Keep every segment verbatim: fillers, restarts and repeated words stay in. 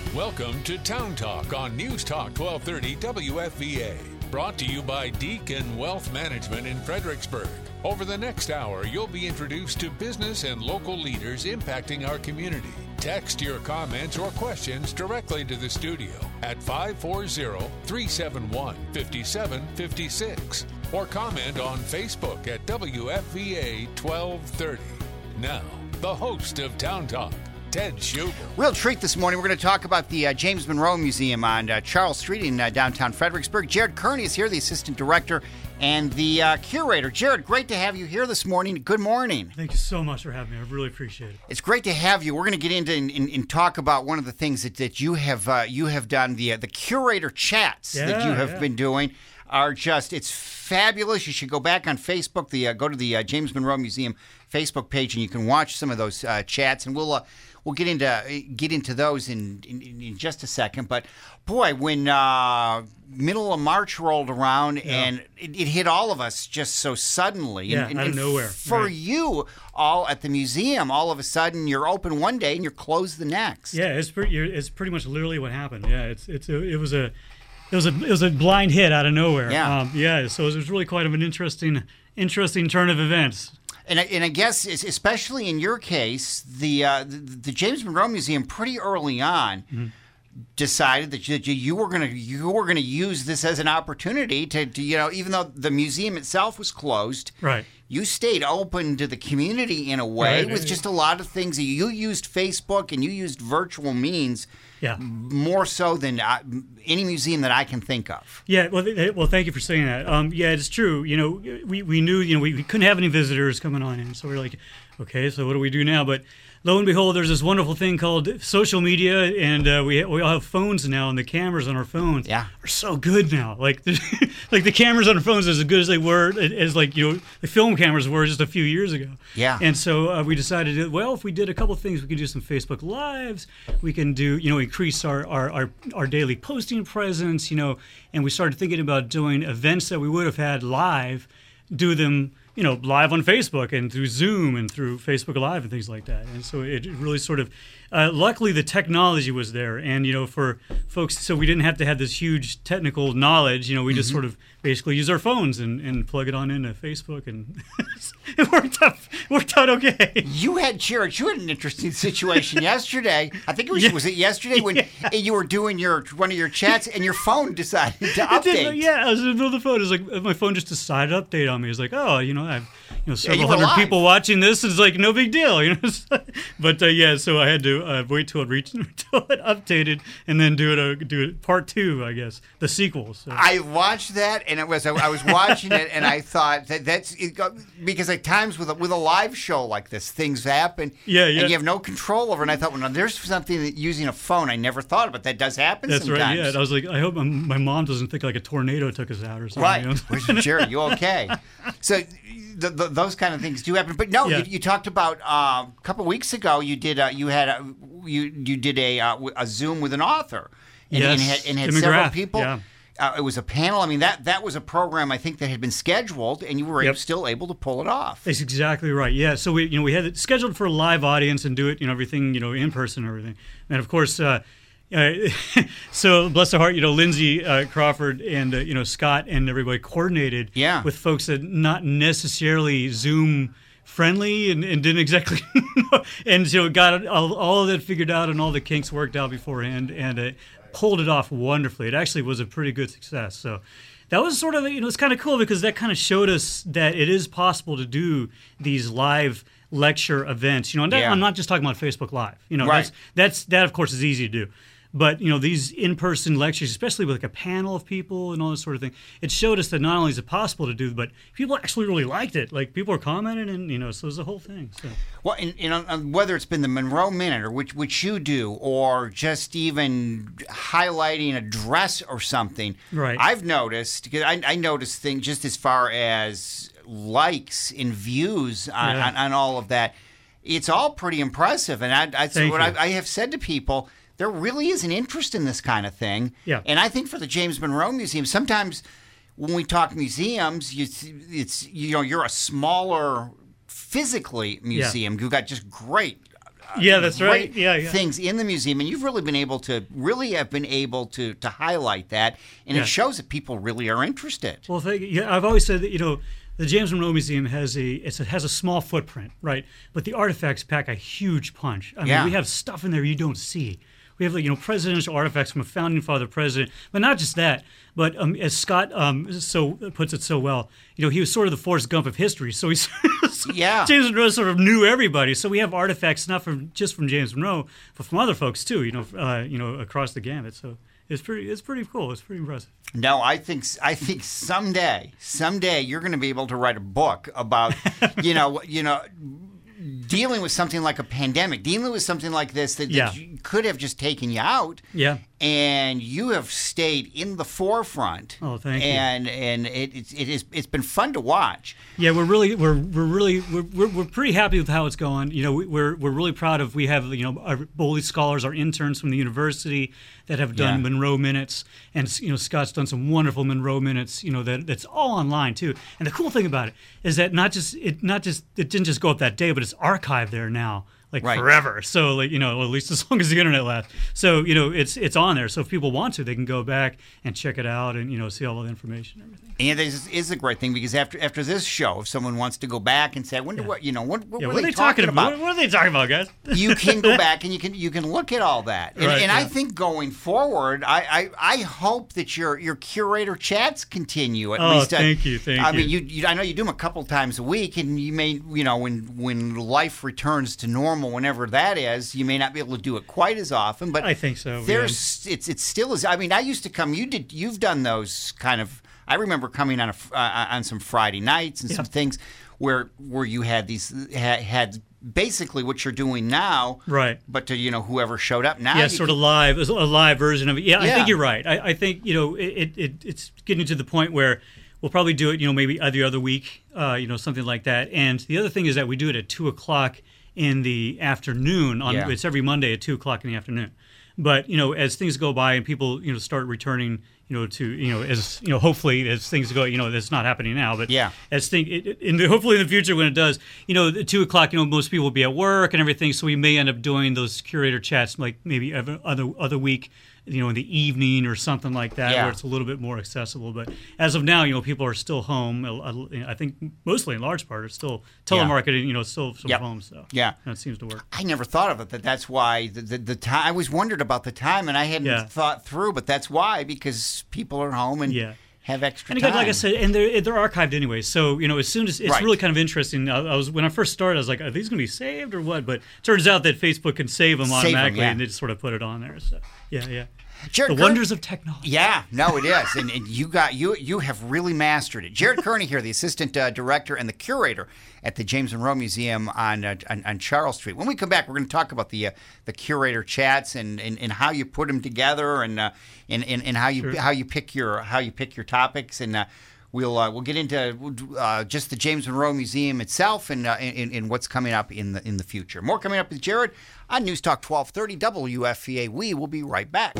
Welcome to Town Talk on News Talk twelve thirty W F V A. Brought to you by Deacon Wealth Management in Fredericksburg. Over the next hour, you'll be introduced to business and local leaders impacting our community. Text your comments or questions directly to the studio at five four zero, three seven one, five seven five six or comment on Facebook at W F V A twelve thirty. Now, the host of Town Talk, Ted Schuber. Real treat this morning. We're going to talk about the uh, James Monroe Museum on uh, Charles Street in uh, downtown Fredericksburg. Jared Kearney is here, the assistant director and the uh, curator. Jared, great to have you here this morning. Good morning. Thank you so much for having me. I really appreciate it. It's great to have you. We're going to get into and, and, and talk about one of the things that, that you have uh, you have done. The uh, the curator chats yeah, that you have yeah. been doing are just, it's fabulous. You should go back on Facebook. The uh, go to the uh, James Monroe Museum Facebook page, and you can watch some of those uh, chats. And we'll uh, we'll get into get into those in, in, in just a second. But boy, when uh, middle of March rolled around, yeah. and it, it hit all of us just so suddenly. Yeah, and, and, out of and nowhere. For right. you, all at the museum, all of a sudden you're open one day and you're closed the next. Yeah, it's pretty. It's pretty much literally what happened. Yeah, it's it's a, it was a. It was a it was a blind hit out of nowhere. Yeah, um, yeah. So it was really quite of an interesting interesting turn of events. And I, and I guess especially in your case, the uh, the, the James Monroe Museum pretty early on mm-hmm. decided that you, you were gonna you were gonna use this as an opportunity to, to you know even though the museum itself was closed, right. You stayed open to the community in a way right. with just a lot of things. You used Facebook and you used virtual means. Yeah. More so than I, any museum that I can think of. Yeah, well, th- well, thank you for saying that. Um, yeah, it's true. You know, we, we knew, you know, we, we couldn't have any visitors coming on in, so we were like, okay, so what do we do now? But lo and behold, there's this wonderful thing called social media, and uh, we we all have phones now, and the cameras on our phones yeah. are so good now. Like, like the cameras on our phones are as good as they were, as like you know, the film cameras were just a few years ago. Yeah. And so uh, we decided, that, well, if we did a couple of things, we could do some Facebook Lives, we can do, you know, increase our our our, our daily posting presence, you know, and we started thinking about doing events that we would have had live, do them. You know, live on Facebook and through Zoom and through Facebook Live and things like that. And so it really sort of, uh, luckily the technology was there. And, you know, for folks, so we didn't have to have this huge technical knowledge. You know, we mm-hmm. just sort of basically use our phones and, and plug it on into Facebook. And it worked out, worked out okay. You had, Jared, you had an interesting situation yesterday. I think it was, yeah. was it yesterday when yeah. you were doing your one of your chats and your phone decided to update? Did, yeah, I was in the middle of the phone. It was like my phone just decided to update on me. It was like, oh, you know, I have you know several yeah, you hundred people watching this. It's like no big deal, you know. But uh, yeah, so I had to uh, wait till it reached until it updated, and then do it uh, do it part two, I guess, the sequel. So. I watched that, and it was I, I was watching it, and I thought that that's it got, because at times with a, with a live show like this, things happen, yeah, yeah, and you have no control over. it. And I thought, well, now, there's something that using a phone I never thought about. That does happen. That's sometimes. right. Yeah, and I was like, I hope my, my mom doesn't think like a tornado took us out or something. Right, you know? Where's Jared? You okay? So. The, the, those kind of things do happen, but no. Yeah. You, you talked about uh, a couple of weeks ago. You did. Uh, you had. A, you you did a uh, a Zoom with an author, and, yes. and had, and had Tim several McGrath. people. Yeah. Uh, it was a panel. I mean, that that was a program I think that had been scheduled, and you were Yep. still able to pull it off. That's exactly right. Yeah. So we you know we had it scheduled for a live audience and do it you know everything you know in person and everything, and of course. Uh, Uh, so bless their heart, you know, Lindsay uh, Crawford and uh, you know Scott and everybody coordinated yeah. with folks that not necessarily Zoom friendly and, and didn't exactly know, and so got all, all of that figured out and all the kinks worked out beforehand and uh, pulled it off wonderfully. It actually was a pretty good success. So that was sort of you know it's kind of cool because that kind of showed us that it is possible to do these live lecture events. You know, and that, yeah. I'm not just talking about Facebook Live. You know, right. that's that's that of course is easy to do. But, you know, these in-person lectures, especially with like a panel of people and all this sort of thing, it showed us that not only is it possible to do, but people actually really liked it. Like, people were commenting and, you know, so it was the whole thing. So. Well, and, and whether it's been the Monroe Minute or which, which you do, or just even highlighting a dress or something, right. I've noticed, because I, I noticed things just as far as likes and views on, yeah. on, on all of that. It's all pretty impressive. And I, I, so what I, I have said to people, there really is an interest in this kind of thing. Yeah. And I think for the James Monroe Museum, sometimes when we talk museums, you, it's you know you're a smaller physically museum. Yeah. You've got just great Yeah, that's right. great Yeah, yeah. things in the museum, and you've really been able to really have been able to to highlight that, and Yeah. it shows that people really are interested. Well, thank you. Yeah, I've always said that, you know, the James Monroe Museum has a it's, it has a small footprint, right? But the artifacts pack a huge punch. I mean, Yeah. we have stuff in there you don't see. We have, like, you know, presidential artifacts from a founding father president, but not just that. But um, as Scott um, so puts it so well, you know, he was sort of the Forrest Gump of history. So he's Yeah. James Monroe sort of knew everybody. So we have artifacts not from just from James Monroe, but from other folks too. You know, uh, you know, across the gamut. So it's pretty it's pretty cool. It's pretty impressive. No, I think I think someday, someday you're going to be able to write a book about, you know, you know, dealing with something like a pandemic, dealing with something like this that, that Yeah. you could have just taken you out. Yeah. And you have stayed in the forefront. Oh, thank you. And and it it's it is it's been fun to watch. Yeah, we're really we're we're really we're, we're, we're pretty happy with how it's going. You know, we, we're we're really proud of we have you know our Bowley scholars, our interns from the university that have done Yeah. Monroe minutes, and you know Scott's done some wonderful Monroe minutes. You know that that's all online too. And the cool thing about it is that not just it not just it didn't just go up that day, but it's archived there now. Like Right. forever, so like you know, at least as long as the internet lasts. So you know, it's it's on there. So if people want to, they can go back and check it out, and you know, see all the information and everything. And this is a great thing because after after this show, if someone wants to go back and say, "I wonder what you know, what, what Yeah, were what are they they talking about?" about? What are they talking about, guys? You can go back and you can you can look at all that. And, Right, and I yeah. think going forward, I, I, I hope that your your curator chats continue at Oh, least. uh, thank you, thank I you. mean, you, you I know you do them a couple times a week, and you may you know when when life returns to normal, whenever that is, you may not be able to do it quite as often. But I think so, There's it's it's still is. I mean, I used to come. You did. You've done those kind of. I remember coming on a uh, on some Friday nights and some Yeah. things where where you had these had, had basically what you're doing now, Right. But to you know whoever showed up now, Yeah, you sort can- of live, a live version of it. Yeah, I Yeah. think you're right. I, I think you know it, it. It's getting to the point where we'll probably do it. You know, maybe every other week. Uh, you know, something like that. And the other thing is that we do it at two o'clock in the afternoon. On Yeah. it's every Monday at two o'clock in the afternoon. But you know, as things go by and people you know start returning, you know, to you know, as you know, hopefully as things go, you know, that's not happening now, but Yeah. as thing it, it- in the, hopefully in the future when it does, you know, at two o'clock, you know, most people will be at work and everything, so we may end up doing those curator chats like maybe every other other week, you know, in the evening or something like that, Yeah. where it's a little bit more accessible. But as of now, you know, people are still home. I think mostly in large part, it's still telemarketing. You know, it's still from Yep. home, so Yeah. and it seems to work. I never thought of it. That that's why the the, the time. I always wondered about the time, and I hadn't Yeah. thought through. But that's why because people are home and Yeah. have extra And again, time. like I said, and they're they're archived anyway. So you know, as soon as it's Right. really kind of interesting. I, I was when I first started, I was like, are these going to be saved or what? But turns out that Facebook can save them Save 'em, automatically, yeah. and they just sort of put it on there. So yeah, yeah. Jared The Kern- wonders of technology. Yeah, no, it is, and, and you got you you have really mastered it. Jared Kearney here, the assistant uh, director and the curator at the James Monroe Museum on, uh, on on Charles Street. When we come back, we're going to talk about the uh, the curator chats and, and, and how you put them together and uh, and, and and how you Sure. how you pick your how you pick your topics and. Uh, We'll uh, we'll get into uh, just the James Monroe Museum itself and, uh, and and what's coming up in the in the future. More coming up with Jared on News Talk twelve thirty W F V A. We will be right back.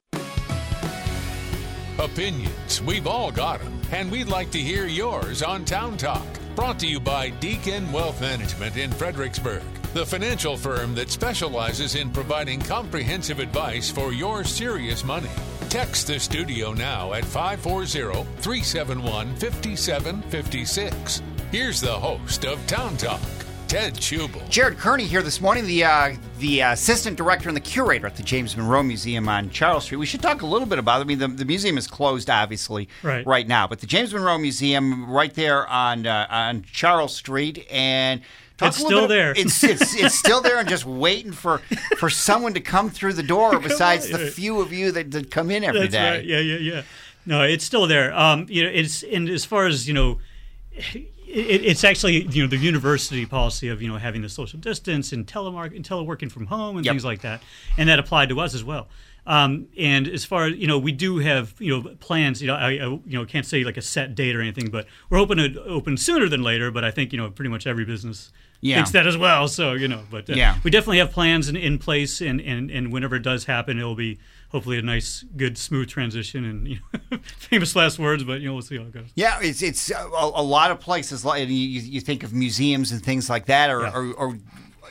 Opinions, we've all got them, and we'd like to hear yours on Town Talk. Brought to you by Deacon Wealth Management in Fredericksburg, the financial firm that specializes in providing comprehensive advice for your serious money. Text the studio now at five four zero, three seven one, five seven five six. Here's the host of Town Talk, Ted Schubel. Jared Kearney here this morning, the uh, the assistant director and the curator at the James Monroe Museum on Charles Street. We should talk a little bit about it. I mean, the, the museum is closed, obviously, Right. right now, but the James Monroe Museum right there on uh, on Charles Street and. Talk It's a little still bit- there. It's, it's it's still there and just waiting for, for someone to come through the door. Besides the few of you that, that come in every That's day. right. Yeah, yeah, yeah. No, it's still there. Um, you know, it's and as far as you know, it, it's actually you know the university policy of you know having the social distance and telemark and teleworking from home and Yep. things like that, and that applied to us as well. Um, and as far as you know, we do have you know plans. You know, I, I you know can't say like a set date or anything, but we're hoping to open sooner than later. But I think you know pretty much every business Yeah. thinks that as well. So you know, but uh, Yeah. we definitely have plans in, in place, and, and, and whenever it does happen, it'll be hopefully a nice, good, smooth transition. And you know, famous last words, but you know we'll see how it goes. Yeah, it's it's a, a lot of places like you, you think of museums and things like that, or, Yeah. or, or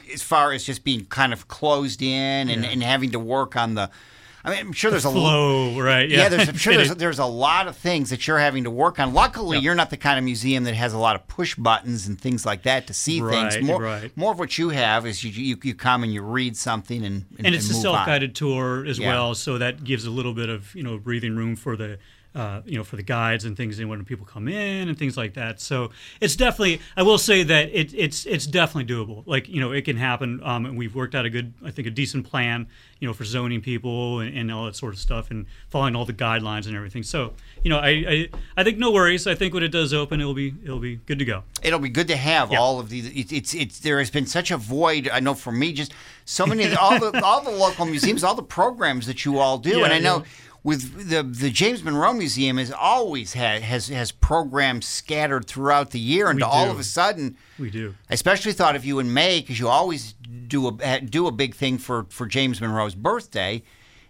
as far as just being kind of closed in and, Yeah. and having to work on the. I mean, I'm sure there's a Flow, right? Yeah, Yeah, there's, I'm sure there's, there's a lot of things that you're having to work on. Luckily, Yep. you're not the kind of museum that has a lot of push buttons and things like that to see Right, things. More, right. more of what you have is you, you you come and you read something and and, and it's and a move on. self-guided tour as Yeah. well, so that gives a little bit of you know breathing room for the uh, you know for the guides and things, and when people come in and things like that. So it's definitely, I will say that it, it's it's definitely doable. Like you know it can happen, um, and we've worked out a good, I think, a decent plan, you know, for zoning people and, and all that sort of stuff, and following all the guidelines and everything. So you know, I, I I think no worries. I think when it does open, it'll be it'll be good to go. It'll be good to have Yeah. all of these. It's, it's it's there has been such a void. I know for me, just so many of the, all the all the local museums, all the programs that you all do, Yeah, and I know. yeah. With the the James Monroe Museum has always had has has programs scattered throughout the year, and We to all do. of a sudden, We do. I especially thought of you in May because you always do a do a big thing for, for James Monroe's birthday,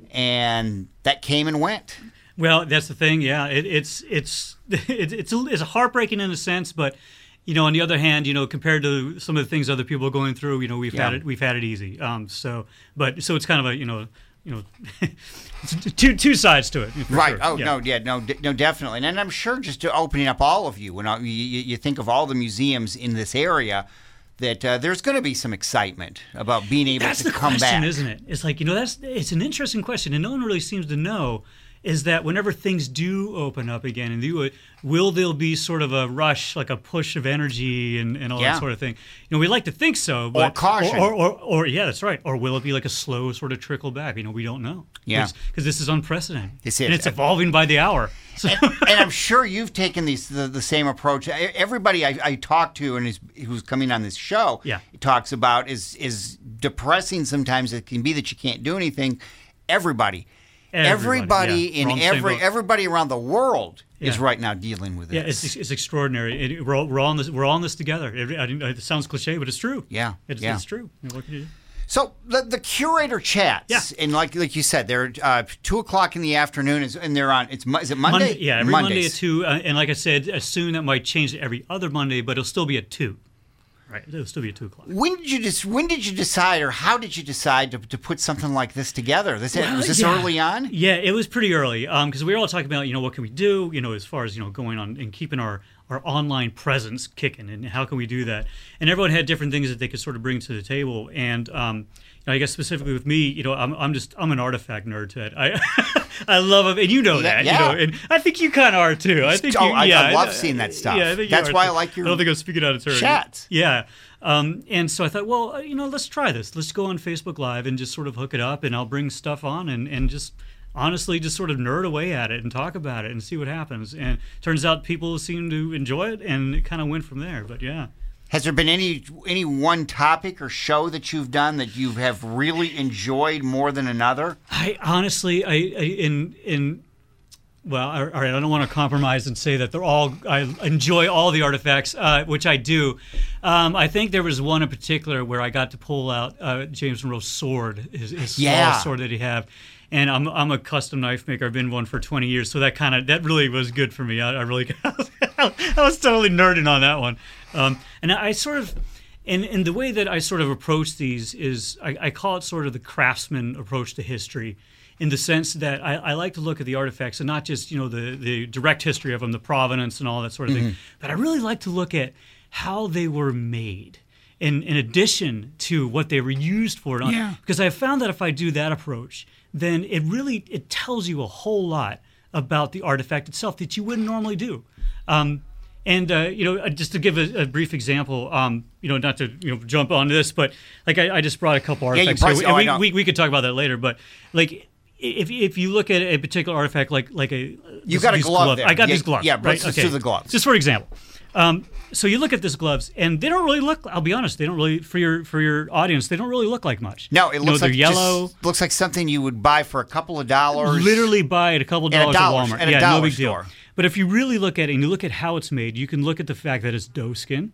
and that came and went. Well, that's the thing. Yeah, it, it's it's it, it's a, it's heartbreaking in a sense, but you know, on the other hand, you know, compared to some of the things other people are going through, you know, we've had Yeah. it we've had it easy. Um, so, but so it's kind of a you know you know it's two two sides to it. for Right. sure. Oh Yeah. no. Yeah. No. d- No. Definitely. And I'm sure just to opening up all of you, when I- you, you you think of all the museums in this area, that uh, there's going to be some excitement about being able That's to the come question, back. isn't it? It's like you know that's it's an interesting question, and no one really seems to know. Is that whenever things do open up again and do it, will there be sort of a rush, like a push of energy and, and all Yeah. that sort of thing? You know, we like to think so, but caution. or, or, or, or yeah, that's right. Or will it be like a slow sort of trickle back? You know, we don't know. Yeah. because this is unprecedented. This is. and it's evolving by the hour. So, and, and I'm sure you've taken these the, the same approach. E- Everybody I, I talk to and is, who's coming on this show Yeah. talks about is is depressing. Sometimes it can be that you can't do anything. Everybody, Everybody, yeah. in We're on the same every boat. everybody around the world is Yeah. right now dealing with yeah, this. it's it's extraordinary. It, we're all, we're all in this we're all in this together. It, I, didn't- it sounds cliche, but it's true. Yeah, it's, yeah. it's true. You know, what can you do? So the, the curator chats, Yeah. and like like you said, they're uh, two o'clock in the afternoon, is, and they're on. It's Mo- is it Monday? Monday, yeah, every Monday Mondays. at two, uh, and like I said, uh, soon that might change to every other Monday, but it'll still be at two. Right, it'll still be at two o'clock. When did you just? When did you decide, or how did you decide to, to put something like this together? This Well, was this yeah. early on? Yeah, it was pretty early because we were all talking about, you know, what can we do, you know, as far as, you know, going on and keeping our, our online presence kicking, and how can we do that? And everyone had different things that they could sort of bring to the table. And um, you know, I guess specifically with me, you know, I'm I'm just I'm an artifact nerd, Ted. I I love them, and you know Yeah, that, yeah. you know, and I think you kind of are too. I think Oh, you, I- yeah, I love seeing that stuff. Yeah, I think you That's are why I too. like your I don't think I'm speaking out of turn. chats. Yeah. Um, and so I thought, well, uh, you know, let's try this. Let's go on Facebook Live and just sort of hook it up, and I'll bring stuff on and, and just honestly just sort of nerd away at it and talk about it and see what happens. And turns out people seem to enjoy it, and it kind of went from there. But yeah. Has there been any any one topic or show that you've done that you have really enjoyed more than another? I honestly, I, I in in well, all right, I don't want to compromise and say that they're all. I enjoy all the artifacts, uh, which I do. Um, I think there was one in particular where I got to pull out uh, James Monroe's sword, his, his Yeah. small sword that he had. And I'm I'm a custom knife maker. I've been one for twenty years, so that kind of that really was good for me. I, I really I was totally nerding on that one. Um, and I sort of. And, and the way that I sort of approach these is I, I call it sort of the craftsman approach to history, in the sense that I, I like to look at the artifacts and not just, you know, the, the direct history of them, the provenance and all that sort of thing, but I really like to look at how they were made in, in addition to what they were used for. Yeah. Because I found that if I do that approach, then it really it tells you a whole lot about the artifact itself that you wouldn't normally do. Um, And uh, you know, just to give a, a brief example, um, you know, not to you know jump on this, but like I, I just brought a couple Yeah, you artifacts brought- here, oh, I and know. we, we we could talk about that later. But like, if if you look at a particular artifact, like like a You this- got a these glove gloves- there. I got Yeah, these gloves. yeah, right? let's just okay. do the gloves. Just for example. Um, so you look at these gloves, and they don't really look. I'll be honest, they don't really for your for your audience. They don't really look like much. No, it You know, looks they're like yellow. just, looks like something you would buy for a couple of dollars. Literally buy it a couple a dollars dollar- at Walmart. at a yeah, dollar no big store. deal. But if you really look at it and you look at how it's made, you can look at the fact that it's doe skin,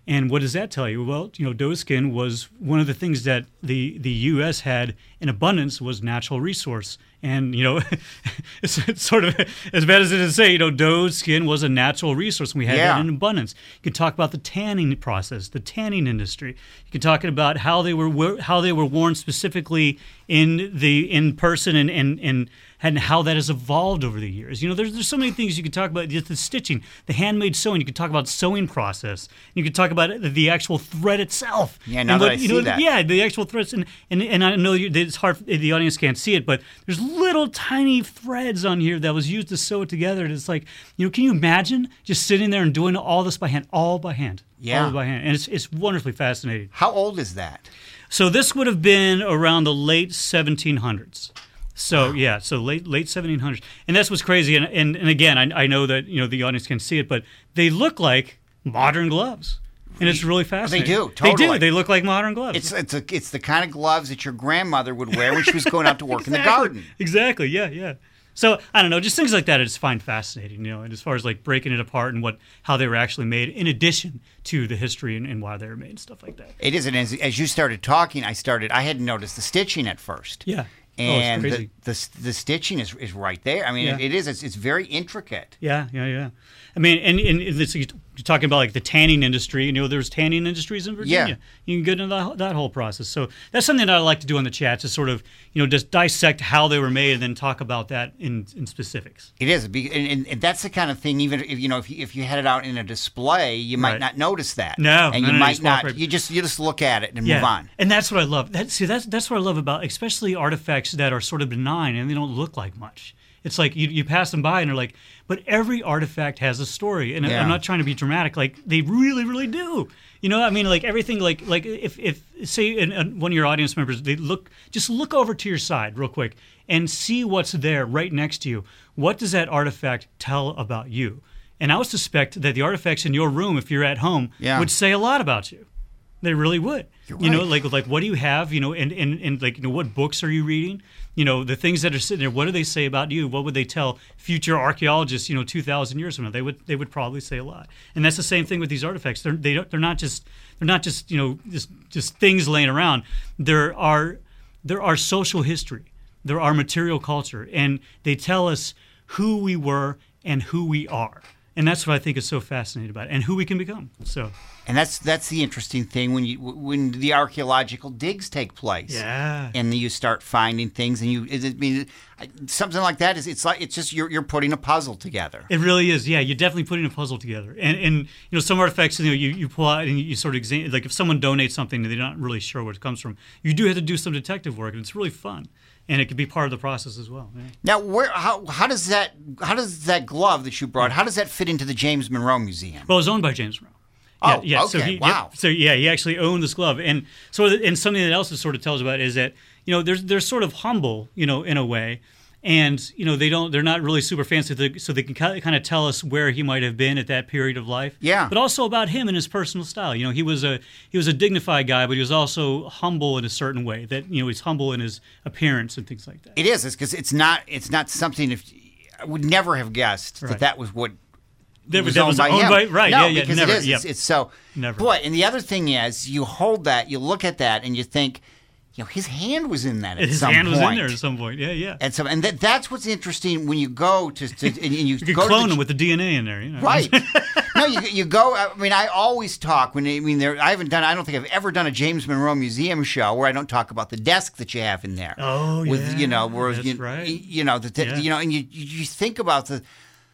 And what does that tell you? Well, you know, doeskin was one of the things that the, the U S had in abundance was natural resource. And, you know, it's, it's sort of as bad as it is to say, you know, doe skin was a natural resource, and we had Yeah. that in abundance. You can talk about the tanning process, the tanning industry. You can talk about how they were how they were worn specifically in the in person, and and and, and how that has evolved over the years. You know, there's there's so many things you can talk about. Just the stitching, the handmade sewing. You can talk about sewing process. You can talk about the actual thread itself. Yeah, now and that what, I you see know, that. Yeah, the actual threads, and and, and I know you, it's hard. The audience can't see it, but there's little tiny threads on here that was used to sew it together. And it's like, you know, can you imagine just sitting there and doing all this by hand, all by hand, Yeah. all by hand, and it's it's wonderfully fascinating. How old is that? So this would have been around the late seventeen hundreds. So yeah, so late late seventeen hundreds, and that's what's crazy. And and, and again, I, I know that you know the audience can see it, but they look like modern gloves, and it's really fascinating. do, They totally. do. They look like modern gloves. It's it's a, it's the kind of gloves that your grandmother would wear when she was going out to work in the Exactly. garden. Exactly. Yeah, yeah. So I don't know, just things like that I just find fascinating, you know, and as far as like breaking it apart and what how they were actually made, in addition to the history and, and why they were made and stuff like that. It is, and as, as you started talking, I started. I hadn't noticed the stitching at first. Yeah. And oh, it's the, crazy. the the stitching is is right there. I mean, Yeah. it, it is. It's, it's very intricate. Yeah, yeah, yeah. I mean, and, and it's, you're talking about like the tanning industry. You know, there's tanning industries in Virginia. Yeah. You can get into that, that whole process. So that's something that I like to do on the chats, is sort of, you know, just dissect how they were made and then talk about that in, in specifics. It is, and, and, and that's the kind of thing. Even if you know, if you, if you had it out in a display, you might Right. not notice that. No, and no, you no, you might just walk not. right- You just you just look at it and Yeah, move on. and that's what I love. That, see, that's that's what I love about, especially artifacts that are sort of benign and they don't look like much. It's like you, you pass them by and they're like, but every artifact has a story. And Yeah. I'm not trying to be dramatic. Like, they really, really do. You know, I mean, like everything, like like if, if say in, in one of your audience members, they look, just look over to your side real quick and see what's there right next to you. What does that artifact tell about you? And I would suspect that the artifacts in your room, if you're at home, Yeah. would say a lot about you. They really would. You're You know, right. like like what do you have? You know, and, and, and like, you know, what books are you reading? You know, the things that are sitting there. What do they say about you? What would they tell future archaeologists? You know, two thousand years from now, they would they would probably say a lot. And that's the same thing with these artifacts. They're they don't, they're not just they're not just you know just just things laying around. There are there are social history. There are material culture, and they tell us who we were and who we are. And that's what I think is so fascinating about it, and who we can become. So. And that's that's the interesting thing when you when the archaeological digs take place. Yeah. And then you start finding things, and you it, I mean something like that is it's like it's just you're you're putting a puzzle together. It really is, yeah. You're definitely putting a puzzle together, and and you know some artifacts, you know, you, you pull out and you sort of examine. Like if someone donates something and they're not really sure where it comes from, you do have to do some detective work, and it's really fun, and it can be part of the process as well. Yeah. Now, where how how does that how does that glove that you brought how does that fit into the James Monroe Museum? Well, it was owned by James Monroe. Oh, yeah, yeah. So okay, he, wow. yeah, so yeah, he actually owned this glove, and so and something that else it sort of tells about is that you know they're they're sort of humble, you know, in a way, and you know they don't they're not really super fancy, so they, so they can kind of tell us where he might have been at that period of life. Yeah. But also about him and his personal style. You know, he was a he was a dignified guy, but he was also humble in a certain way. That you know he's humble in his appearance and things like that. It is because it's not it's not something if I would never have guessed that Right. that was what. That was that owned was by owned him. by- right, No, yeah, yeah, because never, it is. yep. It's, it's so. Never. Boy, and the other thing is, you hold that, you look at that, and you think, you know, his hand was in that at His some hand point. was in there at some point. Yeah, yeah. And so, and that, that's what's interesting when you go to, to and you, You could go clone to the, him with the D N A in there. You know? right. No, you you go. I mean, I always talk when I mean there. I haven't done. I don't think I've ever done a James Monroe Museum show where I don't talk about the desk that you have in there. Oh, with yeah, you know, where that's you, right. you know, the, Yeah. you know, and you you think about the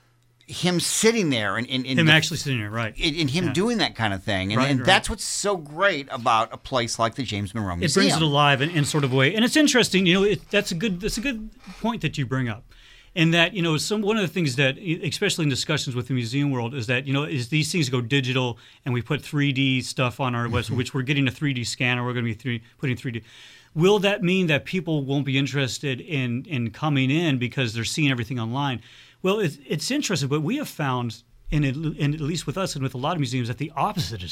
him sitting there and, and, and Him the- actually sitting there, right? and, and him Yeah. doing that kind of thing, and, Right, and right. that's what's so great about a place like the James Monroe It Museum. brings it alive in, in sort of a way, and it's interesting. You know, it, that's a good that's a good point that you bring up, in that you know some one of the things that, especially in discussions with the museum world, is that you know is these things go digital and we put three D stuff on our website, which we're getting a three D scanner. We're going to be three, putting three D. Will that mean that people won't be interested in in coming in because they're seeing everything online? Well, it's, it's interesting, but we have found, in, in at least with us and with a lot of museums, that the opposite is true.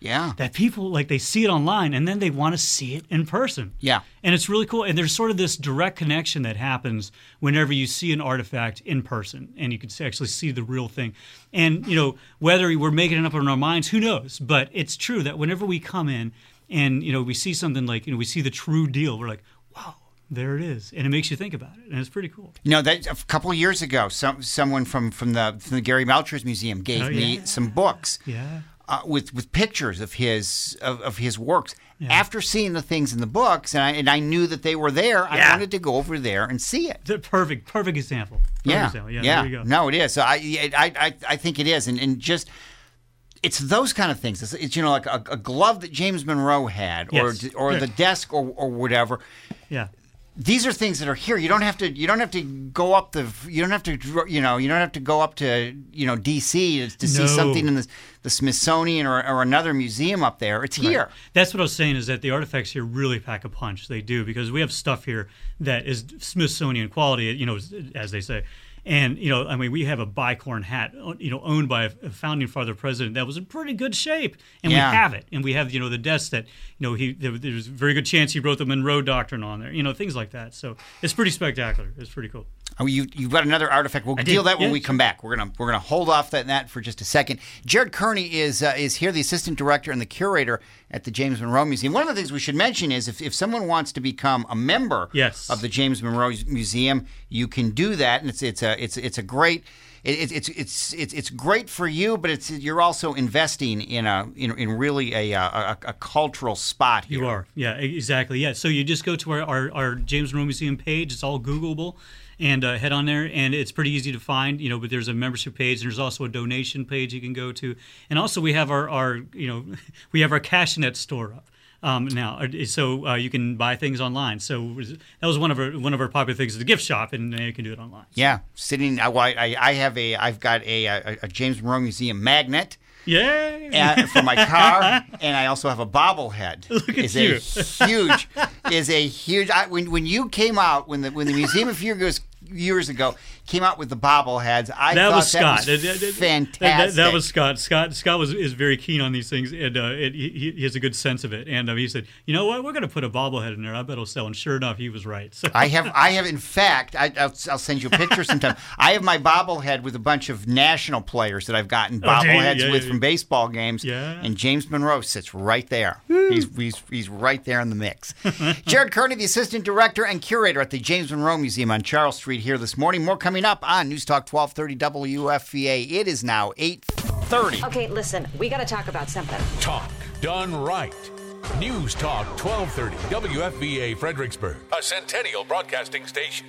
Yeah. That people, like, they see it online and then they want to see it in person. Yeah. And it's really cool. And there's sort of this direct connection that happens whenever you see an artifact in person and you can actually see the real thing. And, you know, whether we're making it up in our minds, who knows? But it's true that whenever we come in and, you know, we see something like, you know, we see the true deal, we're like, wow. There it is, and it makes you think about it, and it's pretty cool. You know, that, a couple of years ago, some someone from, from the from the Gary Melchers Museum gave oh, yeah. me some books yeah. uh, with with pictures of his of, of his works. Yeah. After seeing the things in the books, and I and I knew that they were there, Yeah. I wanted to go over there and see it. The perfect, perfect example. Perfect Yeah, example. yeah, yeah. There you go. No, it is. So I, I, I, I think it is, and and just. It's those kind of things. It's, it's you know like a, a glove that James Monroe had, Yes. or or Yeah. the desk, or or whatever. Yeah. These are things that are here. You don't have to. You don't have to go up the. You don't have to. You know. You don't have to go up to. You know, D C to, to see No. something in the, the Smithsonian or, or another museum up there. It's here. Right. That's what I was saying is that the artifacts here really pack a punch. They do, because we have stuff here that is Smithsonian quality, you know, as they say. And, you know, I mean, we have a bicorn hat, you know, owned by a founding father president that was in pretty good shape. And Yeah. we have it. And we have, you know, the desks that, you know, he there, there's a very good chance he wrote the Monroe Doctrine on there, you know, things like that. So it's pretty spectacular. It's pretty cool. Oh, you you've got another artifact. We'll I deal did. that when Yeah, we sure. come back. We're gonna we're gonna hold off that that for just a second. Jared Kearney is uh, is here, the assistant director and the curator at the James Monroe Museum. One of the things we should mention is if, if someone wants to become a member Yes. of the James Monroe Museum, you can do that, and it's it's a it's it's a great. It, it's it's it's it's great for you, but it's you're also investing in a in, in really a, a a cultural spot here. You are, yeah, exactly, yeah. So you just go to our, our, our James Monroe Museum page. It's all Googleable, and uh, head on there, and it's pretty easy to find. You know, but there's a membership page, and there's also a donation page you can go to, and also we have our, our you know we have our CashNet store up. Um, now, so uh, you can buy things online. So that was one of our one of our popular things, is the gift shop, and uh, you can do it online. Yeah, sitting. I, I I have a I've got a a, a James Monroe Museum magnet. Yay! Uh, for my car, and I also have a bobblehead. Look at is you. a huge is a huge. I, when when you came out when the when the museum a few years years ago came out with the bobbleheads, I that thought was Scott. that was That- that- fantastic. That, that was Scott. Scott Scott was is very keen on these things, and uh, it, he, he has a good sense of it. And uh, he said, "You know what? We're going to put a bobblehead in there. I bet it'll sell." And sure enough, he was right. So. I have, I have, in fact, I, I'll, I'll send you a picture sometime. I have my bobblehead with a bunch of national players that I've gotten Oh, do you? bobbleheads Yeah, with yeah, from yeah. baseball games. Yeah. And James Monroe sits right there. He's, he's he's right there in the mix. Jared Kearney, the assistant director and curator at the James Monroe Museum on Charles Street, here this morning. More coming up on News Talk twelve thirty W F V A. It is now eight thirty. Okay, listen, we got to talk about something. Talk done right. News Talk twelve thirty W F V A Fredericksburg, a Centennial Broadcasting station.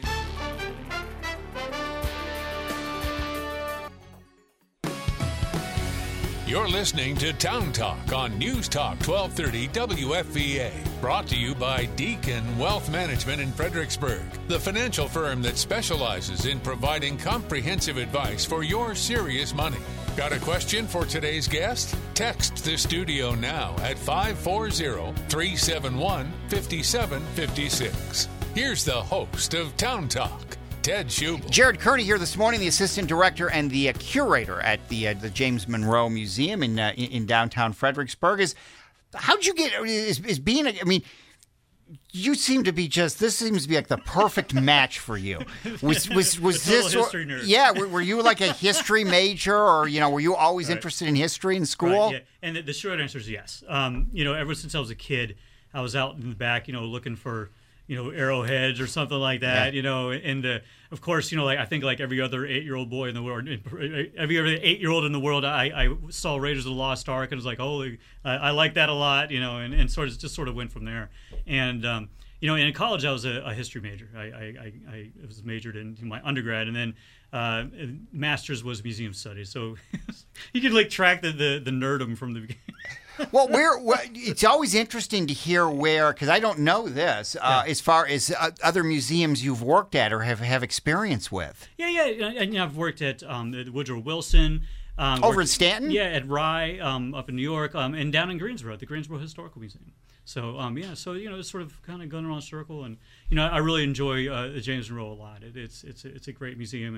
You're listening to Town Talk on News Talk twelve thirty W F V A. Brought to you by Deacon Wealth Management in Fredericksburg, the financial firm that specializes in providing comprehensive advice for your serious money. Got a question for today's guest? Text the studio now at five four zero, three seven one, five seven five six. Here's the host of Town Talk, Ted Schubel. Jared Kearney here this morning, the assistant director and the uh, curator at the uh, the James Monroe Museum in, uh, in in downtown Fredericksburg. Is how'd you get? Is, is being? A, I mean, you seem to be just. This seems to be like the perfect match for you. Was was was A total this? history nerd. Yeah, were, were you like a history major, or you know, were you always Right. interested in history in school? Right, yeah. And the, the short answer is yes. Um, you know, ever since I was a kid, I was out in the back, you know, looking for, you know, arrowheads or something like that, Yeah. you know, and uh, of course, you know, like I think like every other eight-year-old boy in the world, every other eight-year-old in the world, I, I saw Raiders of the Lost Ark and was like, holy, I, I like that a lot, you know, and, and sort of just sort of went from there. And, um, you know, in college, I was a, a history major. I, I, I, I was majored in my undergrad, and then uh, master's was museum studies. So you could like track the, the, the nerdum from the beginning. Well, where, where it's always interesting to hear where, because I don't know this, uh, Yeah. as far as uh, other museums you've worked at or have, have experience with. Yeah, yeah, and you know, I've worked at um, the Woodrow Wilson. Um, Over worked- in Stanton? Yeah, at Rye, um, up in New York, um, and down in Greensboro, at the Greensboro Historical Museum. So, um, yeah, so, you know, it's sort of kind of going around a circle. And, you know, I really enjoy uh, the James Monroe a lot. It, it's it's a, it's a great museum, and,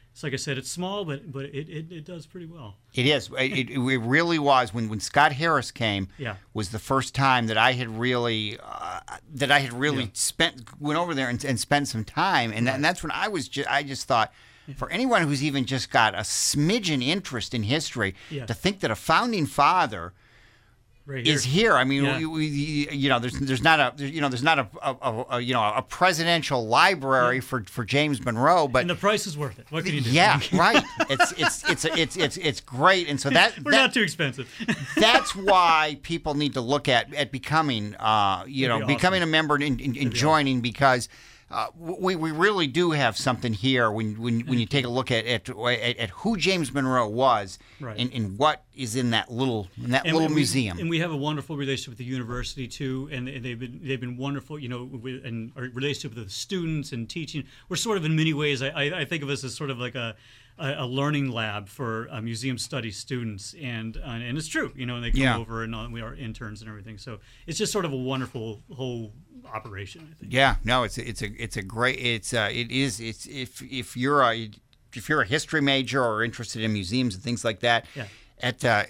it's like I said, it's small, but but it, it, it does pretty well. It is. It, it, it really was. When when Scott Harris came, Yeah. was the first time that I had really uh, that I had really Yeah. spent went over there and, and spent some time, and, that, and that's when I was. Ju- I just thought, for anyone who's even just got a smidgen interest in history, Yeah. to think that a founding father Right here. is here. I mean, Yeah. we, we, you know, there's there's not a there's, you know there's not a, a, a, a you know a presidential library for, for James Monroe, but and the price is worth it. What can you do? yeah, right. It's it's it's it's it's it's great, and so that We're that, not too expensive. that's why people need to look at at becoming, uh, you know, That'd be becoming awesome. a member and, and, and joining because. Uh, we we really do have something here when when, when you take a look at at, at, at who James Monroe was Right. and, and what is in that little in that And little we- museum. And we have a wonderful relationship with the university too, and they- they've been they've been wonderful, you know, with, and our relationship with the students and teaching. We're sort of in many ways. I, I, I think of us as sort of like a a, a learning lab for uh, museum study students, and uh, and it's true, you know, and they come Yeah. over and uh, we are interns and everything. So it's just sort of a wonderful whole operation, I think. Yeah, no, it's a, it's a it's a great it's uh, it is it's if if you're a if you're a history major or interested in museums and things like that, Yeah. at uh,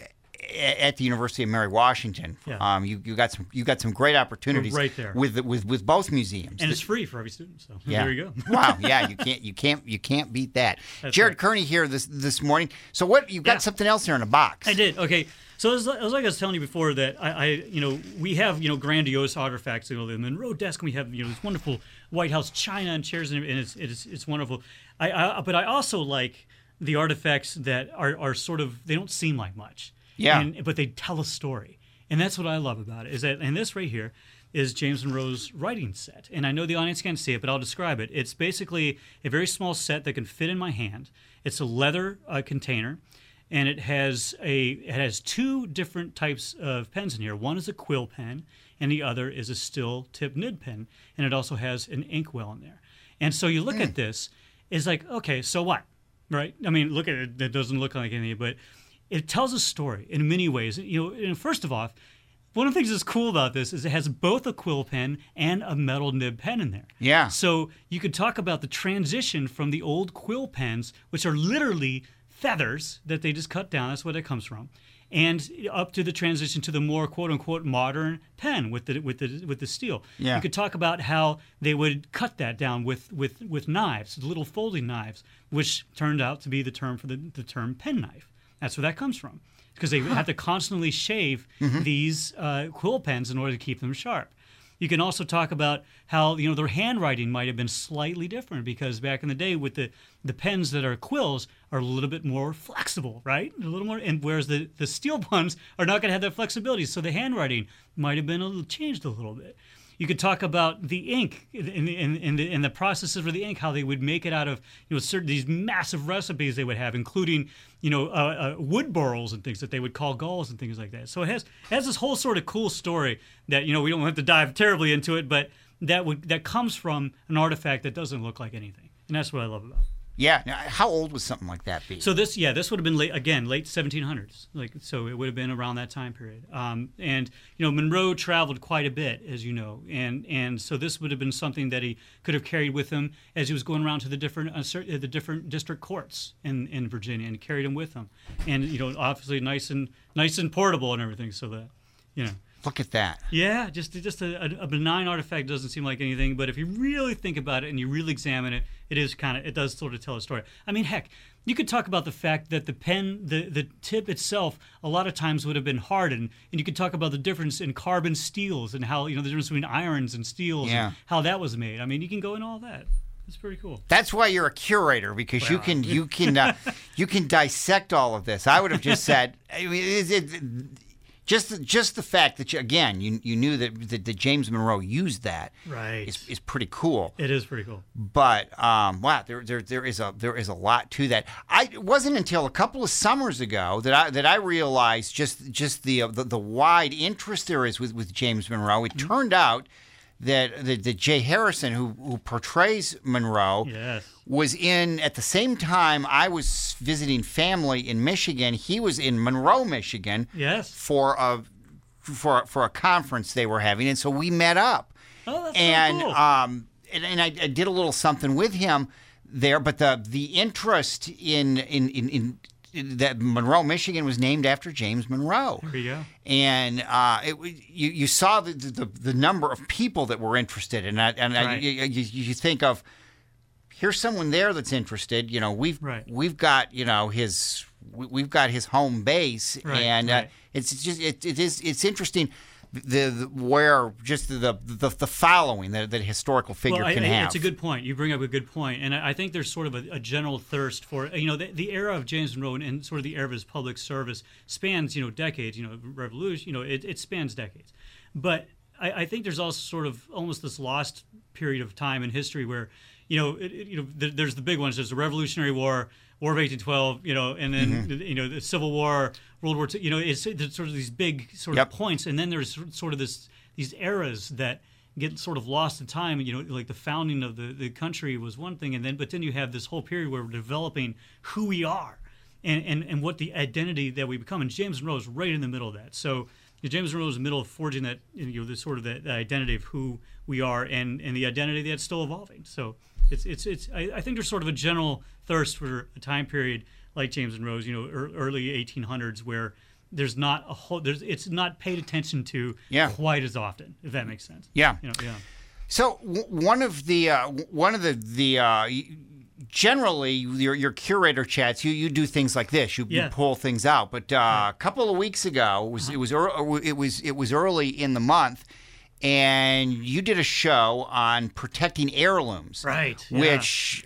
at the University of Mary Washington, Yeah. um, you you got some you got some great opportunities right there. with the- with with both museums. And it's free for every student. So Yeah. there you go. Wow. Yeah. You can't. You can't. You can't beat that. That's Jared right. Kearney here this this morning. So what? You've got Yeah. something else here in a box. I did. Okay. So it was, it was like I was telling you before that I, I, you know, we have, you know, grandiose artifacts, you know, the Monroe desk, and we have, you know, this wonderful White House china and chairs, and it's it's, it's wonderful. I, I but I also like the artifacts that are, are sort of, they don't seem like much. Yeah. And, but they tell a story, and that's what I love about it. Is that, and this right here is James Monroe's writing set, and I know the audience can't see it, but I'll describe it. It's basically a very small set that can fit in my hand. It's a leather uh, container. And it has a it has two different types of pens in here. One is a quill pen, and the other is a still tip nib pen. And it also has an inkwell in there. And so you look Mm. at this, it's like, okay, so what, right? I mean, look at it. It doesn't look like anything, but it tells a story in many ways. You know, and first of all, one of the things that's cool about this is it has both a quill pen and a metal nib pen in there. Yeah. So you could talk about the transition from the old quill pens, which are literally feathers that they just cut down. That's where it comes from, and up to the transition to the more quote unquote modern pen with the with the with the steel. Yeah. You could talk about how they would cut that down with with with knives, little folding knives, which turned out to be the term for the, the term penknife. That's where that comes from, because they have to constantly shave these uh, quill pens in order to keep them sharp. You can also talk about how, you know, their handwriting might have been slightly different, because back in the day with the, the pens that are quills are a little bit more flexible, right? A little more, and whereas the, the steel ones are not going to have that flexibility, so the handwriting might have been a little, changed a little bit. You could talk about the ink in, in, in, the, in the processes for the ink, how they would make it out of, you know, certain these massive recipes they would have, including, you know, uh, uh, wood burls and things that they would call galls and things like that. So it has it has this whole sort of cool story that, you know, we don't have to dive terribly into it, but that would that comes from an artifact that doesn't look like anything, and that's what I love about it. Yeah. Now, how old would something like that be? So this, yeah, this would have been late again, late seventeen hundreds. Like, so it would have been around that time period. Um, and you know, Monroe traveled quite a bit, as you know, and and so this would have been something that he could have carried with him as he was going around to the different uh, cer- the different district courts in, in Virginia, and carried him with him. And you know, obviously nice and nice and portable and everything, so that, you know. Look at that. Yeah, just just a, a benign artifact doesn't seem like anything, but if you really think about it and you really examine it, it is kind of it does sort of tell a story. I mean, heck, you could talk about the fact that the pen, the the tip itself, a lot of times would have been hardened, and you could talk about the difference in carbon steels and how, you know, the difference between irons and steels, Yeah. and how that was made. I mean, you can go into all that. It's pretty cool. That's why you're a curator, because you Well. can you can uh, you can dissect all of this. I would have just said, I mean, is it, just just the fact that you, again you you knew that, that that James Monroe used that Right. is is pretty cool. It is pretty cool. But um, wow, there, there there is a there is a lot to that. I it wasn't until a couple of summers ago that I that I realized just just the uh, the, the wide interest there is with, with James Monroe. It Mm-hmm. turned out that that, that Jay Harrison, who who portrays Monroe, Yes. was in at the same time I was visiting family in Michigan. He was in Monroe, Michigan, Yes. for a for for a conference they were having, and so we met up. Oh, that's so and cool. um and, and I, I did a little something with him there, but the the interest in in in. in that Monroe, Michigan, was named after James Monroe. There you go. And uh, it, you you saw the, the the number of people that were interested in that, and Right. I, you, you, you think of here's someone there that's interested. You know, we've Right. we've got you know his we- we've got his home base, Right, and right. Uh, it's just it, it is it's interesting. The, the where just the the, the following that that a historical figure well, I, can I, have. It's a good point. You bring up a good point, and I, I think there's sort of a, a general thirst for you know the, the era of James Monroe and, and sort of the era of his public service spans you know decades. You know, revolution. You know, it, it spans decades, but I, I think there's also sort of almost this lost period of time in history where you know it, it, you know there, there's the big ones. There's the Revolutionary War. War of eighteen twelve, you know, and then Mm-hmm. you know the Civil War, World War Two. You know, it's, it's sort of these big sort Yep. of points, and then there's sort of this these eras that get sort of lost in time. You know, like the founding of the, the country was one thing, and then but then you have this whole period where we're developing who we are and, and, and what the identity that we become. And James Monroe is right in the middle of that. So you know, James Monroe is in the middle of forging that you know the sort of the, the identity of who we are and, and the identity that's still evolving. So it's it's it's I, I think there's sort of a general thirst for a time period like James Monroe's, you know, er, early eighteen hundreds where there's not a whole there's it's not paid attention to Yeah. quite as often, if that makes sense. Yeah. You know, yeah. So w- one of the uh, one of the the uh, y- generally your your curator chats, you, you do things like this. You, Yeah. you pull things out. But uh, a couple of weeks ago, it was it was ear- it was it was early in the month, and you did a show on protecting heirlooms, Right, yeah. Which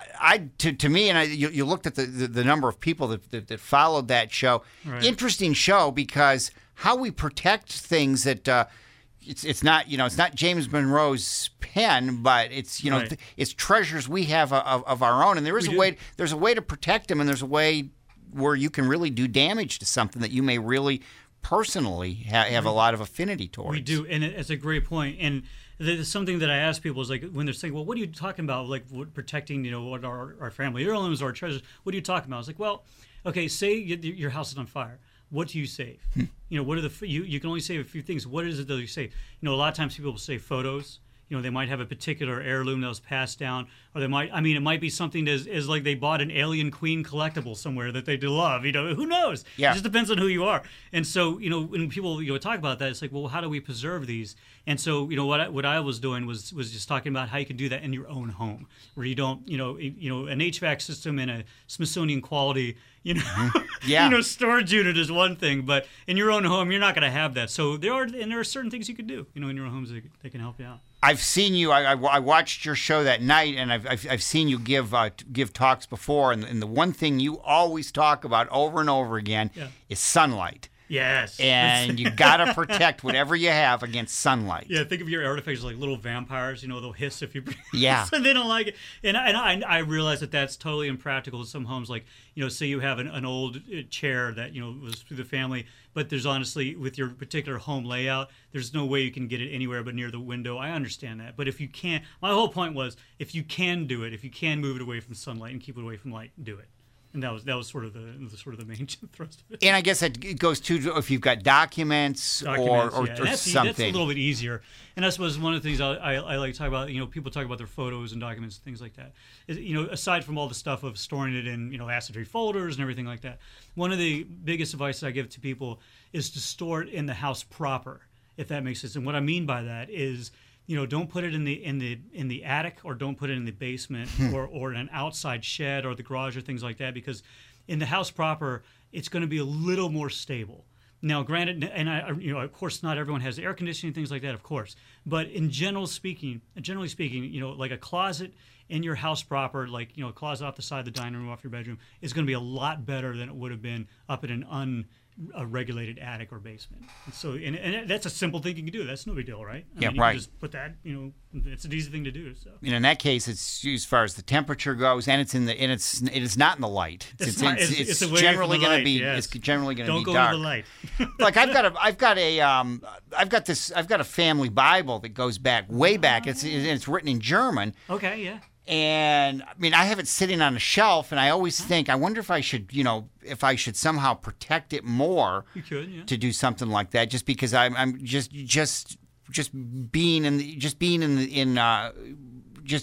I to, to me, and I, you, you looked at the, the, the number of people that, that, that followed that show. Right. Interesting show because how we protect things that. Uh, It's it's not you know it's not James Monroe's pen, but it's you know Right. th- it's treasures we have of, of our own, and there is We a do. way there's a way to protect them, and there's a way where you can really do damage to something that you may really personally ha- have a lot of affinity towards. We do, and it- it's a great point. And there's something that I ask people is like when they're saying, "Well, what are you talking about? Like what, protecting, you know, what our our family heirlooms or our treasures? What are you talking about?" I was like, "Well, okay, say y- your house is on fire. What do you save? Hmm. You know, what are the f- you you can only save a few things. What is it that you save? You know, a lot of times people will save photos. You know, they might have a particular heirloom that was passed down, or they might, I mean, it might be something as, as like they bought an Alien Queen collectible somewhere that they love. You know, who knows? Yeah. It just depends on who you are. And so, you know, when people you know talk about that, it's like, well, how do we preserve these? And so, you know, what I, what I was doing was was just talking about how you can do that in your own home, where you don't, you know, you know, an H V A C system in a Smithsonian quality, you know, Yeah. you know, storage unit is one thing, but in your own home, you're not going to have that. So there are and there are certain things you could do, you know, in your own homes that, that can help you out. I've seen you. I, I, I watched your show that night, and I've I've, I've seen you give uh, t- give talks before. And, and the one thing you always talk about over and over again Yeah. is sunlight. Yes. And you got to protect whatever you have against sunlight. Yeah, think of your artifacts like little vampires. You know, they'll hiss if you. Yeah. So they don't like it, and I, and I I realize that that's totally impractical in some homes. Like you know, say you have an, an old uh, chair that you know was through the family, but there's honestly with your particular home layout, there's no way you can get it anywhere but near the window. I understand that, but if you can't, my whole point was if you can do it, if you can move it away from sunlight and keep it away from light, do it. And that was that was sort of the, the sort of the main thrust of it. And I guess it it goes to if you've got documents, Documents, or, or, yeah. or And that's, something. that's a little bit easier. And that's was one of the things I, I, I like to talk about. You know, people talk about their photos and documents and things like that. Is, you know, aside from all the stuff of storing it in, you know, acid-free folders and everything like that, one of the biggest advice I give to people is to store it in the house proper, if that makes sense. And what I mean by that is, you know, don't put it in the in the in the attic, or don't put it in the basement, or or in an outside shed or the garage or things like that, because in the house proper, it's going to be a little more stable. Now, granted, and I, you know, of course, not everyone has air conditioning, things like that, of course. But in general speaking, generally speaking, you know, like a closet in your house proper, like you know, a closet off the side of the dining room, off your bedroom, is going to be a lot better than it would have been up in an unregulated attic or basement. And so, and, and that's a simple thing you can do. That's no big deal, right? I Yeah, mean, you right. Can just put that, you know, it's an easy thing to do. So. And in that case, it's as far as the temperature goes, and it's in the and it's it is not in the light. It's It's not- it's, it's- it's it's away generally from the going to light, be yes. it's generally going to Don't be go dark. to the light. Like I've got a I've got a um I've got this I've got a family Bible that goes back way back. It's it's written in German. Okay, yeah. And I mean, I have it sitting on a shelf, and I always think, I wonder if I should, you know, if I should somehow protect it more. You could, yeah. To do something like that, just because I'm, I'm just, just, just being in, the, just being in, the, in, uh, just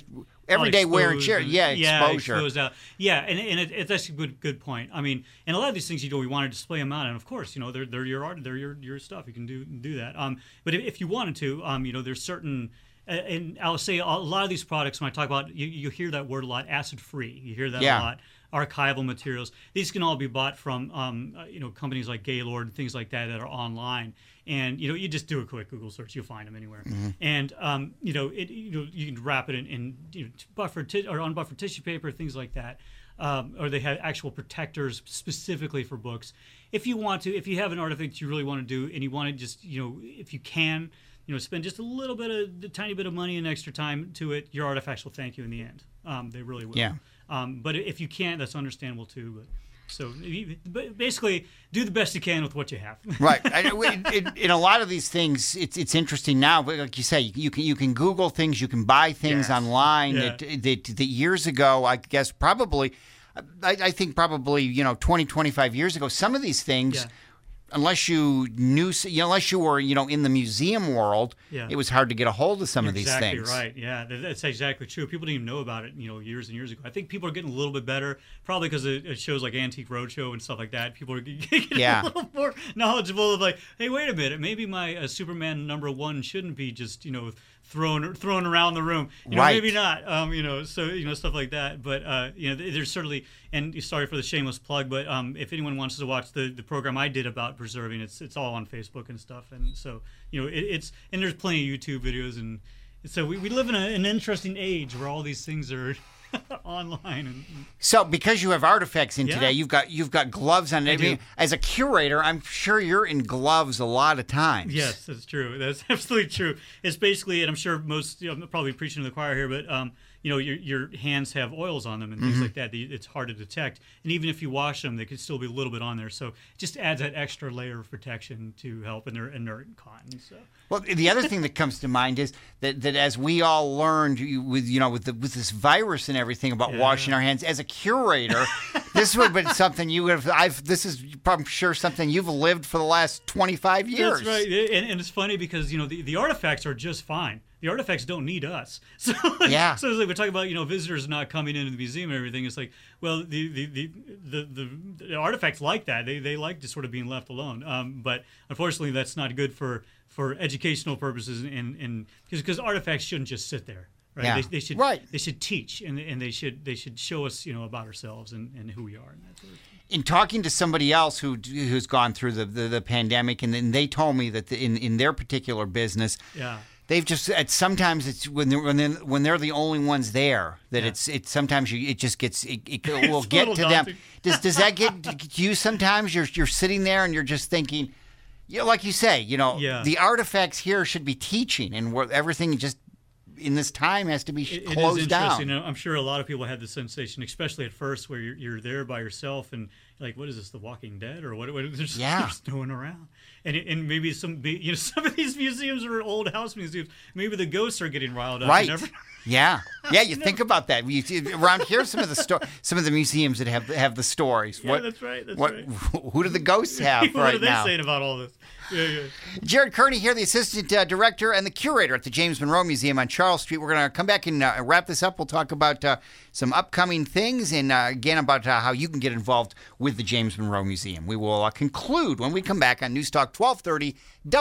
everyday wear and exposed tear. and- Yeah, yeah, exposure. exposed out. Yeah, and and it, it, that's a good good point. I mean, and a lot of these things, you know, we want to display them out, and of course, you know, they're they're your art, they're your your stuff. You can do do that. Um, but if, if you wanted to, um, you know, there's certain. uh, And I'll say a lot of these products, when I talk about, you, you hear that word a lot, acid-free. You hear that Yeah. a lot. Archival materials. These can all be bought from, um, uh, you know, companies like Gaylord and things like that that are online. And you know, you just do a quick Google search, you'll find them anywhere. Mm-hmm. And um, you know, it you know, you can wrap it in, in you know, buffered ti- or unbuffered tissue paper, things like that. Um, or they have actual protectors specifically for books. If you want to, if you have an artifact you really want to do, and you want to just, you know, if you can, you know, spend just a little bit of, a tiny bit of money and extra time to it, your artifacts will thank you in the end. Um, they really will. Yeah. Um, but if you can't, that's understandable too. But so you- but basically, do the best you can with what you have. Right. I, it, it, in a lot of these things, it's it's interesting now. But like you say, you, you can you can Google things, you can buy things Yes. online Yeah. that, that that years ago, I guess probably, I, I think probably you know twenty, twenty-five years ago, some of these things. Yeah. Unless you knew, you know, unless you were, you know, in the museum world, Yeah. it was hard to get a hold of some of these Exactly things. right. Yeah, that- that's exactly true. People didn't even know about it, you know, years and years ago. I think people are getting a little bit better, probably because of of shows like Antique Roadshow and stuff like that. People are getting Yeah. a little more knowledgeable of like, hey, wait a minute, maybe my uh, Superman number one shouldn't be just, you know, thrown thrown around the room. You know, Right. maybe not. Um, you know, so you know stuff like that. But uh, you know, th- there's certainly. And sorry for the shameless plug, but um, if anyone wants to watch the, the program I did about preserving, it's it's all on Facebook and stuff. And so you know, it, it's and there's plenty of YouTube videos, and so we, we live in a, an interesting age where all these things are online. And, So, because you have artifacts in Yeah. today, you've got you've got gloves on. I every- do. As a curator, I'm sure you're in gloves a lot of times. Yes, that's true. That's absolutely true. It's basically, and I'm sure most, you know, I'm probably preaching to the choir here, but um, you know, your your hands have oils on them and things like that. It's hard to detect, and even if you wash them, they could still be a little bit on there. So it just adds that extra layer of protection to help, and they're inert and cotton. So Well, the other thing that comes to mind is that, that as we all learned you- with you know with the, with this virus and everything about Yeah. washing our hands, as a curator, this would have been something you would have. I've this is I'm sure something you've lived for the last twenty-five years. that's right, and, and it's funny because you know the, the artifacts are just fine. The artifacts don't need us. So Yeah. So it's like we're talking about, you know, visitors not coming into the museum and everything. It's like, well, the the the the, the, the artifacts like that. They they like just sort of being left alone. Um, but unfortunately, that's not good for, for educational purposes, and and because artifacts shouldn't just sit there. Right? Yeah. They, they should Right. they should teach, and and they should they should show us, you know, about ourselves and, and who we are and that sort of thing. In talking to somebody else who who's gone through the the, the pandemic, and then they told me that the, in in their particular business, Yeah. they've just it's, sometimes it's when they're when they're, when they're the only ones there that Yeah. it's it's sometimes you, it just gets it, it will It's a get little to them. daunting. Does does that get to you sometimes? You're you're sitting there and you're just thinking, you know, like you say, you know, Yeah. the artifacts here should be teaching, and where everything just in this time has to be It- it is closed interesting. down. I'm sure a lot of people had the sensation, especially at first, where you're, you're there by yourself and you're like, what is this, The Walking Dead, or what? what there's, Yeah. there's no one around, and it- and maybe some you know some of these museums are old house museums. Maybe the ghosts are getting riled up. You Right. never- Yeah, yeah. You think about that. We, around here, some of the sto- some of the museums that have have the stories. Yeah, that's right, that's what, right. Who do the ghosts have what right are they now? saying about all this? Yeah, yeah. Jared Kearney here, the assistant uh, director and the curator at the James Monroe Museum on Charles Street. We're going to come back and uh, wrap this up. We'll talk about uh, some upcoming things and, uh, again, about uh, how you can get involved with the James Monroe Museum. We will uh, conclude when we come back on News Talk twelve thirty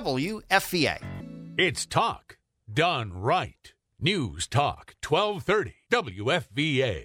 W F V A. It's talk done right. News Talk twelve thirty W F V A.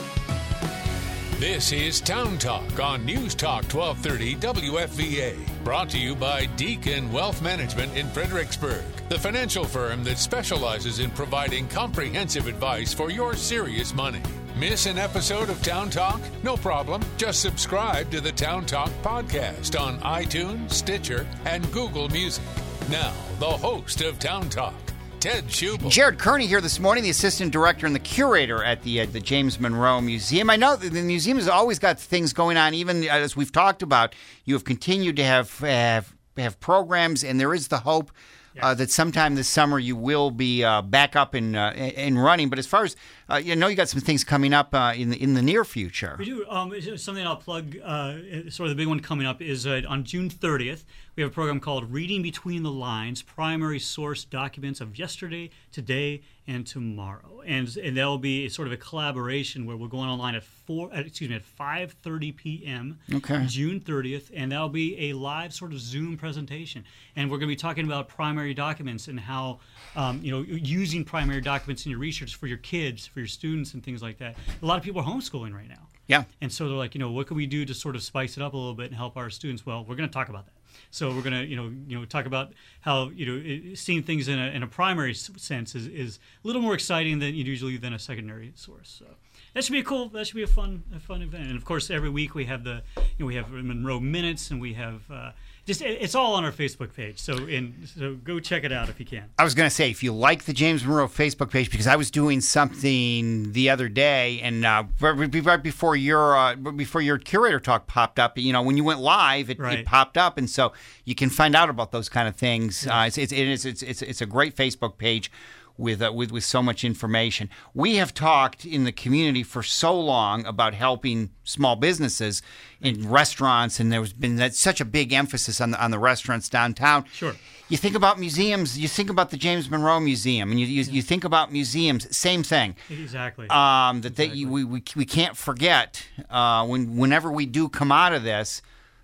This is Town Talk on News Talk twelve thirty W F V A. Brought to you by Deacon Wealth Management in Fredericksburg, the financial firm that specializes in providing comprehensive advice for your serious money. Miss an episode of Town Talk? No problem. Just subscribe to the Town Talk podcast on iTunes, Stitcher, and Google Music. Now, the host of Town Talk, Ted Schubel. Jared Kearney here this morning, the assistant director and the curator at the uh, the James Monroe Museum. I know that the museum has always got things going on, even as we've talked about. You have continued to have have, have programs, and there is the hope uh, that sometime this summer you will be uh, back up and uh, and running. But as far as uh, you know you got some things coming up uh, in the in the near future. We do. Um, something I'll plug. Uh, sort of the big one coming up is uh, on June thirtieth. We have a program called Reading Between the Lines: Primary Source Documents of Yesterday, Today, and Tomorrow. And and that will be sort of a collaboration where we're going online at four. At, excuse me, at five thirty p.m. Okay. June thirtieth, and that'll be a live sort of Zoom presentation. And we're going to be talking about primary documents and how um, you know using primary documents in your research for your kids, for your students, and things like that. A lot of people are homeschooling right now. Yeah. And so they're like, you know, what can we do to sort of spice it up a little bit and help our students? Well, we're going to talk about that. So we're going to, you know, you know, talk about how, you know, it, seeing things in a in a primary s- sense is, is a little more exciting than usually than a secondary source. So that should be a cool. That should be a fun a fun event. And of course, every week we have the, you know, we have Monroe Minutes, and we have uh, just it, it's all on our Facebook page. So in so go check it out if you can. I was going to say, if you like the James Monroe Facebook page, because I was doing something the other day, and uh, right, right before your uh, before your curator talk popped up, you know, when you went live, it, Right. it popped up, and so you can find out about those kind of things. Yeah. Uh, it's, it's, it's it's it's it's a great Facebook page with uh, with with so much information. We have talked in the community for so long about helping small businesses in restaurants, and there's been that, such a big emphasis on the on the restaurants downtown. Sure. You think about museums, you think about the James Monroe Museum, and you you, you think about museums, same thing. Exactly. Um, that Exactly. they, you, we, we we can't forget uh, when whenever we do come out of this,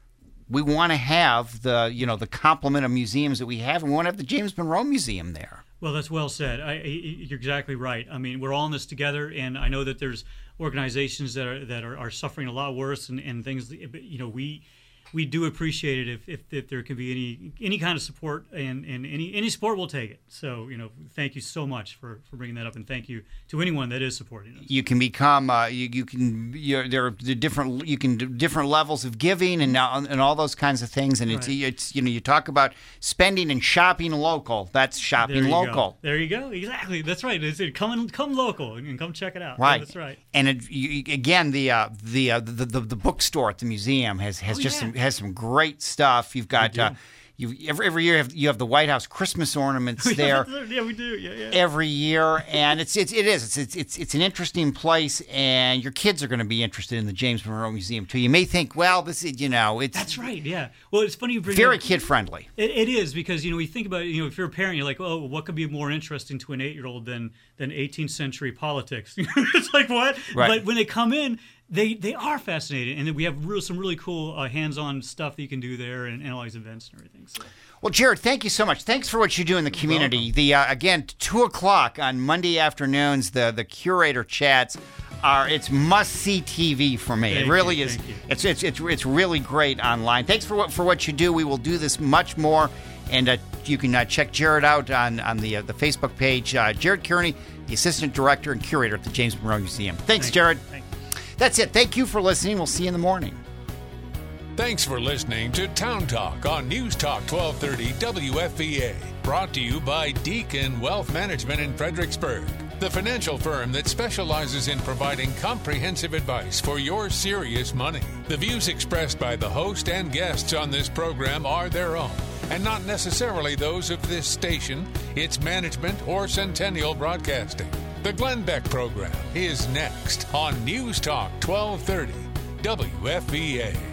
we want to have the you know the complement of museums that we have, and we want to have the James Monroe Museum there. Well, that's well said. I, I, you're exactly right. I mean, we're all in this together, and I know that there's organizations that are that are, are suffering a lot worse, and, and things. But, you know, we we do appreciate it if, if, if there can be any any kind of support, and, and any any support, we'll take it. So, you know, thank you so much for, for bringing that up, and thank you to anyone that is supporting us. You can become uh, you, you can you're, there are the different you can do different levels of giving and now and all those kinds of things, and it's Right. it's you know you talk about spending and shopping local. That's shopping There you local. go. There you go. Exactly. That's right. It's, it, come and come local and, and come check it out. Right. Yeah, that's right. And it, you, again, the uh, the, uh, the the the bookstore at the museum has, has Oh, just yeah. some, has some great stuff. You've got do. uh, you every every year you have, you have the White House Christmas ornaments there. Yeah, we do. Yeah, yeah. Every year, and it's it's it is it's it's it's, it's an interesting place, and your kids are going to be interested in the James Monroe Museum too. You may think, well, this is you know it's That's right. Yeah. Well, it's funny you bring very up- kid friendly. It, it is, because you know you think about it, you know if you're a parent, you're like, oh, what could be more interesting to an eight-year-old than than eighteenth century politics? It's like what? Right. But when they come in, they they are fascinating, and then we have real, some really cool uh, hands-on stuff that you can do there, and, and all these events and everything. So. Well, Jared, thank you so much. Thanks for what you do in the community. welcome. The uh, again, two o'clock on Monday afternoons, the the curator chats are it's must see T V for me. Thank it really you, is. thank you. It's it's it's it's really great online. Thanks for what for what you do. We will do this much more, and uh, you can uh, check Jared out on on the uh, the Facebook page. Uh, Jared Kearney, the assistant director and curator at the James Monroe Museum. Thanks, Thank Jared. you. Thank you. That's it. Thank you for listening. We'll see you in the morning. Thanks for listening to Town Talk on News Talk twelve thirty W F V A. Brought to you by Deacon Wealth Management in Fredericksburg, the financial firm that specializes in providing comprehensive advice for your serious money. The views expressed by the host and guests on this program are their own, and not necessarily those of this station, its management, or Centennial Broadcasting. The Glenn Beck program is next on News Talk twelve thirty W F V A.